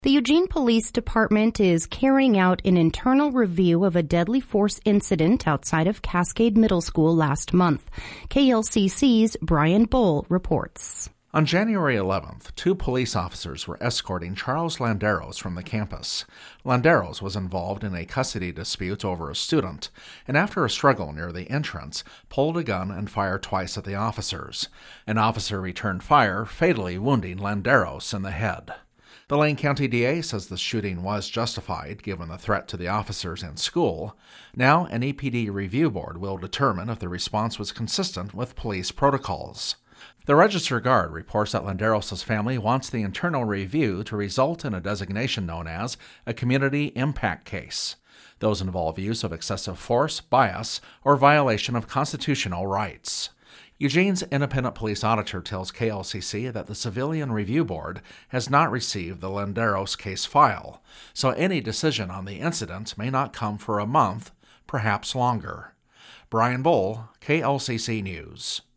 The Eugene Police Department is carrying out an internal review of a deadly force incident outside of Cascade Middle School last month. KLCC's Brian Bull reports. On January 11th, 2 police officers were escorting Charles Landeros from the campus. Landeros was involved in a custody dispute over a student, and after a struggle near the entrance, pulled a gun and fired twice at the officers. An officer returned fire, fatally wounding Landeros in the head. The Lane County DA says the shooting was justified given the threat to the officers and school. Now, an EPD review board will determine if the response was consistent with police protocols. The Register Guard reports that Landeros' family wants the internal review to result in a designation known as a community impact case. Those involve use of excessive force, bias, or violation of constitutional rights. Eugene's independent police auditor tells KLCC that the Civilian Review Board has not received the Landeros case file, so any decision on the incident may not come for a month, perhaps longer. Brian Bull, KLCC News.